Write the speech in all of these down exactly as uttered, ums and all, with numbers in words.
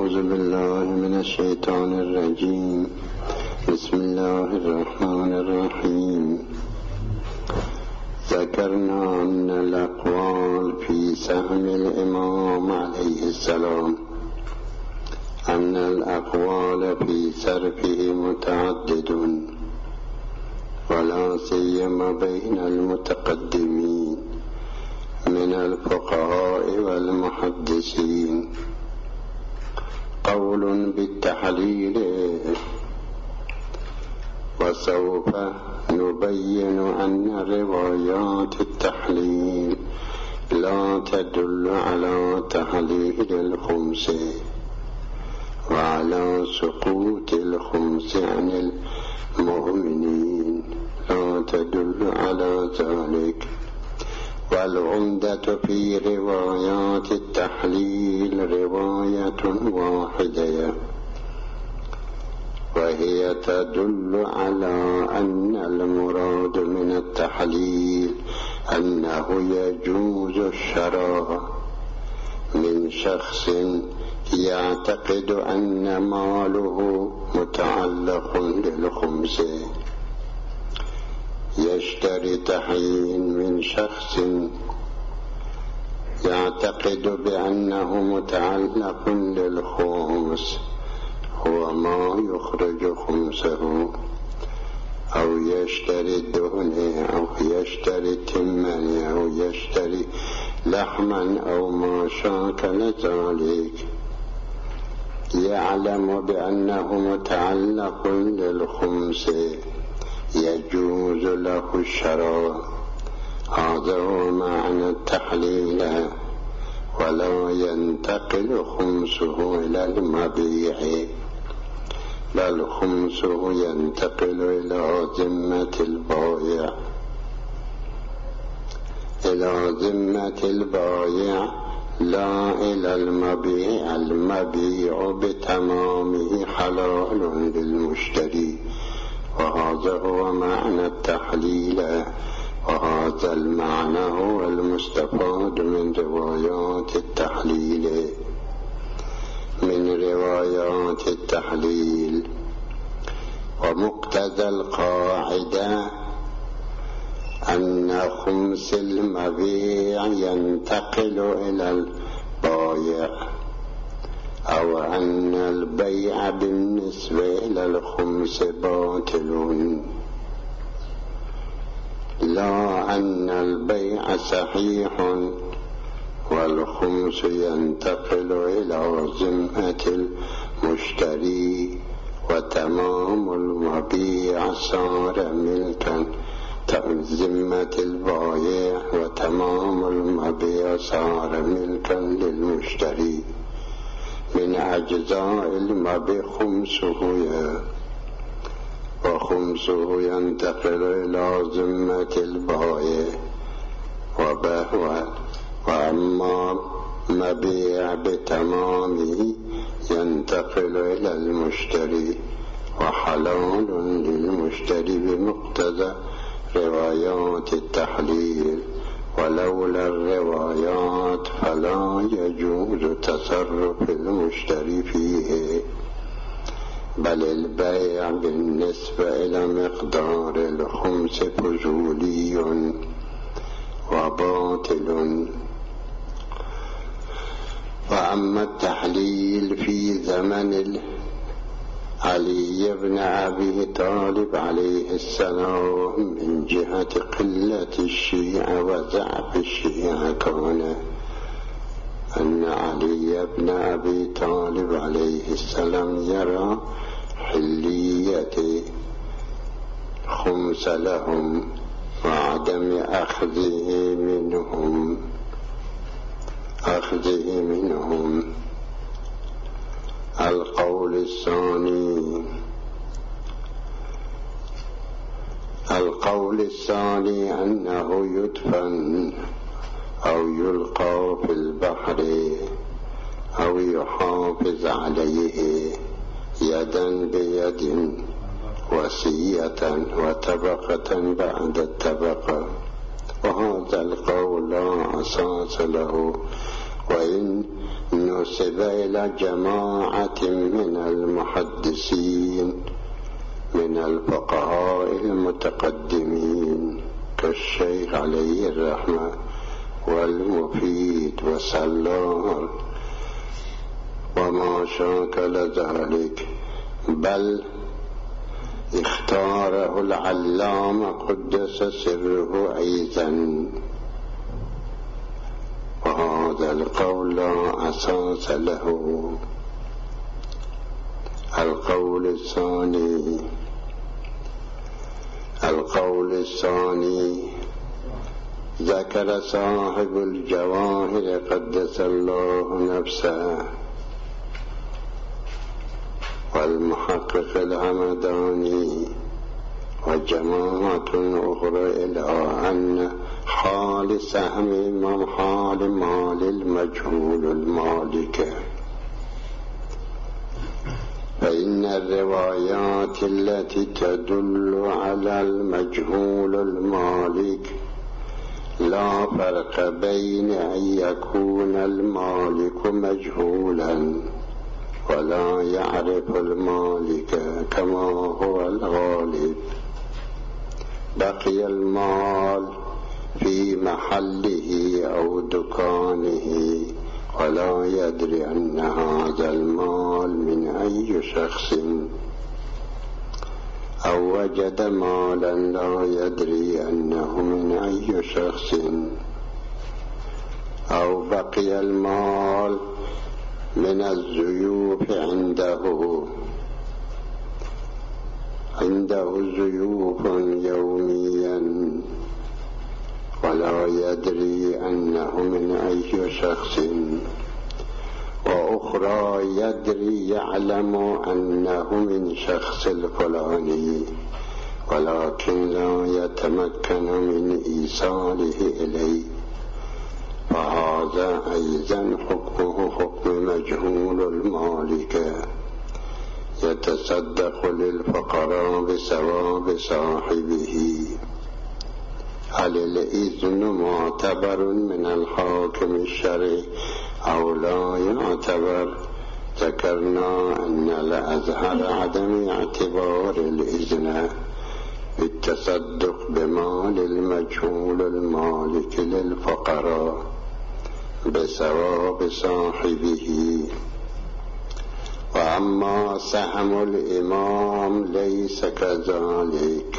أعوذ بالله من الشيطان الرجيم. بسم الله الرحمن الرحيم. ذكرنا أن الأقوال في سهم الإمام عليه السلام أن الأقوال في صرفه متعدد، ولا سيما بين المتقدمين من الفقهاء والمحدثين. قول بالتحليل، وسوف نبين أن روايات التحليل لا تدل على تحليل الخمس وعلى سقوط الخمس عن المؤمنين، لا تدل على ذلك. والعمدة في روايات التحليل رواية واحدة، وهي تدل على أن المراد من التحليل أنه يجوز الشراء من شخص يعتقد أن ماله متعلق للخمس، يشتري تحيين من شخص يعتقد بأنه متعلق للخمس، هو ما يخرج خمسه، أو يشتري الدهن أو يشتري التمن أو يشتري لحما أو ما شاكل ذلك، يعلم بأنه متعلق للخمس، يجوز له الشراء. هذا هو معنى التحليل. ولا ينتقل خمسه إلى المبيع، بل خمسه ينتقل إلى ذمة البائع إلى ذمة البائع لا إلى المبيع. المبيع بتمامه حلال للمشتري، وهذا هو معنى التحليل. وهذا المعنى هو المستفاد من روايات التحليل. من روايات التحليل ومقتضى القاعدة أن خمس المبيع ينتقل إلى البائع، أو أن البيع بالنسبة إلى الخمس باطل، لا أن البيع صحيح والخمس ينتقل إلى ذمة المشتري، وتمام المبيع صار ملكا ذمة البائع، وتمام المبيع صار ملكا للمشتري. من أجزاء المبيع خمسه، وخمسه ينتقل إلى ذمة البائع. وأما مبيع بتمامه ينتقل إلى المشتري، وحلال للمشتري بمقتضى روايات التحليل. ولولا الروايات فلا يجوز تصرف المشتري فيه، بل البيع بالنسبة إلى مقدار الخمس فضولي وباطل. وأما التحليل في زمن علي بن أبي طالب عليه السلام من جهة قلة الشيعة وضعف الشيعة، كان أن علي بن أبي طالب عليه السلام يرى حلية خمس لهم وعدم أخذه منهم أخذه منهم. القول الثاني القول الثاني أنه يدفن أو يلقى في البحر أو يحافظ عليه يدا بيد، وصية وطبقة بعد الطبقة. وهذا القول لا أساس له وإن نسب إلى جماعة من المحدثين من الفقهاء المتقدمين كالشيخ عليه الرحمة والمفيد وسلار وما شاكل ذلك، بل اختاره العلامة قدس سره أيضا، وهذا القول لا أساس له. القول الثاني القول الثاني ذكر صاحب الجواهر قدس الله نفسه والمحقق الهمداني وجماعة أخرى إلى أن حال سهم من حال مال المجهول المالك، فإن الروايات التي تدل على المجهول المالك لا فرق بين أن يكون المالك مجهولا ولا يعرف المالك كما هو الغالب. بقي المال في محله أو دكانه ولا يدري أن هذا المال من أي شخص، أو وجد مالا لا يدري أنه من أي شخص، أو بقي المال من الزيوف عنده عنده زيوف يوميا ولا يدري أنه من أي شخص، وأخرى يدري يعلم أنه من شخص الفلاني ولكن لا يتمكن من إيصاله إليه، فهذا أيضا حكمه حكم مجهول المالك، يتصدق للفقراء بثواب صاحبه. هل الإذن معتبر من الحاكم الشرعي أو لا يعتبر؟ ذكرنا أن الأزهر عدم اعتبار الإذن بالتصدق بمال المجهول المالك للفقراء بثواب صاحبه. وأما سهم الإمام ليس كذلك،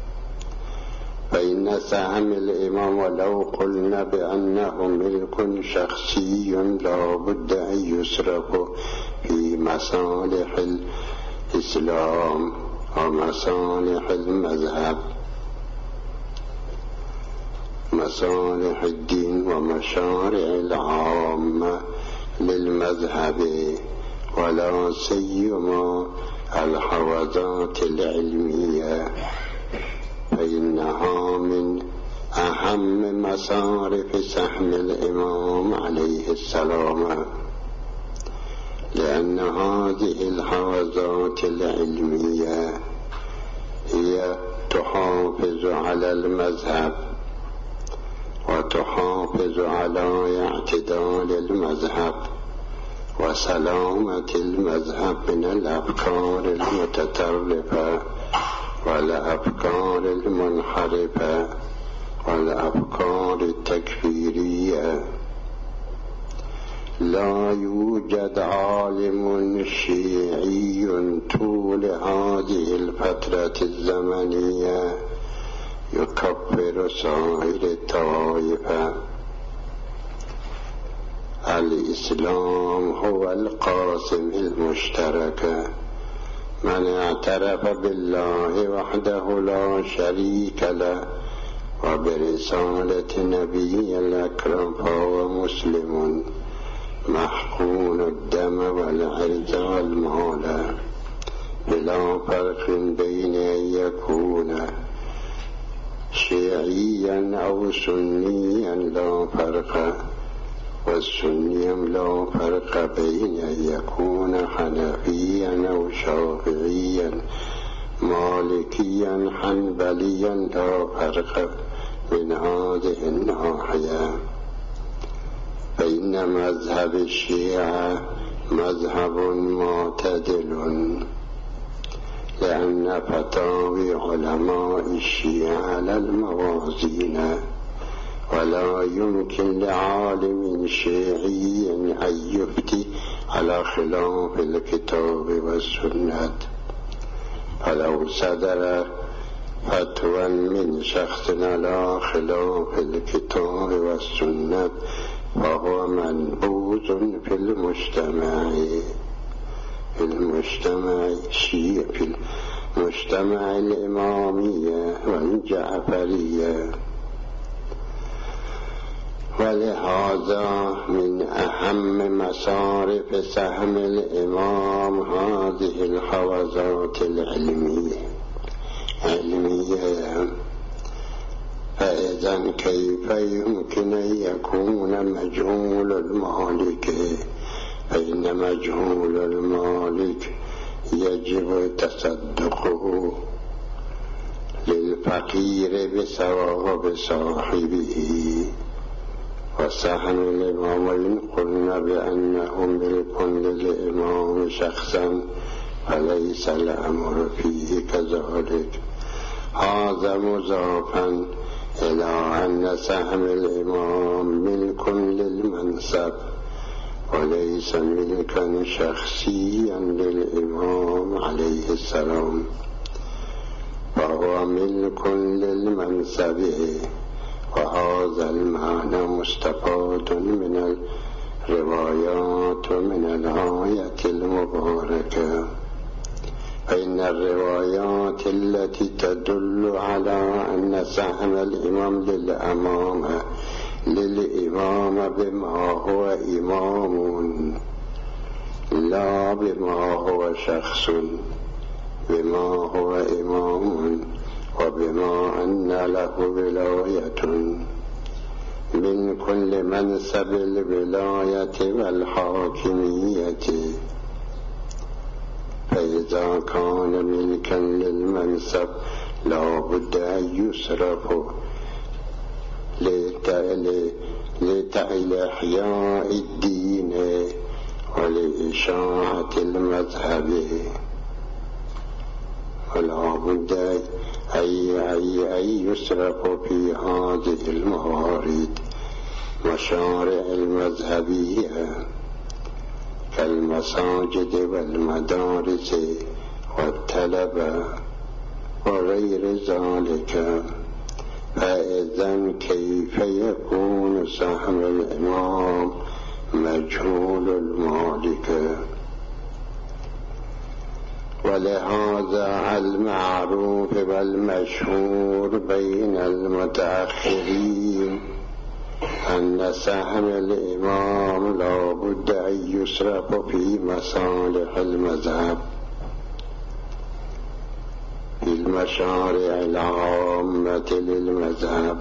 فإن سهم الإمام ولو قلنا بأنه ملك شخصي لا بد أن يصرف في مصالح الإسلام ومصالح المذهب، مصالح الدين ومشارع العامة للمذهب، ولا سيما الحوزات العلمية، فإنها من أهم مصارف سهم الإمام عليه السلام، لأن هذه الحوزات العلمية هي تحافظ على المذهب وتحافظ على اعتدال المذهب وسلامة المذهب من الأفكار المتطرفة والأفكار المنحرفة والأفكار التكفيرية. لا يوجد عالم شيعي طول هذه الفترة الزمنية يكفر سائر الطوائف. الإسلام هو القاسم المشترك، من اعترف بالله وحده لا شريك له وبرسالة نبي الأكرم فهو مسلم محقون الدم والعرض والمال، بلا فرق بين أن يكون شيعيا أو سنيا لا فرق، والسني لا فرق بين أن يكون حنفيا أو شافعيا مالكيا حنبليا لا فرق من هذه الناحية. فإن مذهب الشيعة مذهب معتدل، لأن فتاوي علماء الشيعة على الموازين، ولا يمكن لعالم شيعي أن يفتي على خلاف الكتاب والسنة. فلو صدر فتوى من شخص على خلاف الكتاب والسنة فهو منبوذ في المجتمع في المجتمع الشيعي في المجتمع الإمامية والجعفرية. ولهذا من أهم مصارف سهم الإمام هذه الحوزات العلمية علمية. فإذا كيف يمكن أن يكون مجهول المالك؟ فإن مجهول المالك يجب تصدقه للفقير بثواب صاحبه. وسهم الإمام وإن قلنا بأنه ملك للإمام شخصا فليس الأمر فيه كذلك. هذا مضافا إلى أن سهم الإمام ملك للمنصب وليس ملكا شخصيا للإمام عليه السلام، فهو ملك للمنصب. وهذا المعنى مستفاد من الروايات ومن الآية المباركة. فإن الروايات التي تدل على أن سهم الإمام للأمامة للإمام بما هو إمام لا بما هو شخص، بما هو إمام وبما أن له ولاية من كل منصب الولاية والحاكمية. فإذا كان ملكا للمنصب لا بد أن يصرف لإحياء الدين ولإشاعة المذهب، ولا بد أن يصرف في هذه الموارد مشاريع المذهبية كالمساجد والمدارس والطلبة وغير ذلك. فإذا كيف يكون سهم الإمام مجهول المالك؟ ولهذا المعروف والمشهور بين المتأخرين أن سهم الإمام لا بد أن يصرف في مصالح المذهب في المشاريع العامة للمذهب،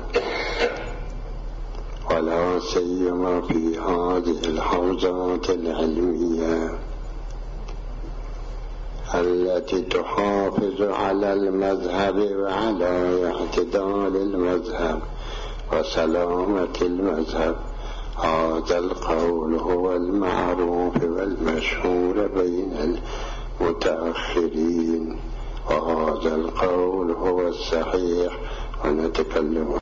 ولا سيما في هذه الحوزات العلمية التي تحافظ على المذهب وعلى اعتدال المذهب وسلامة المذهب. هذا القول هو المعروف والمشهور بين المتأخرين، وهذا القول هو الصحيح ونتكلم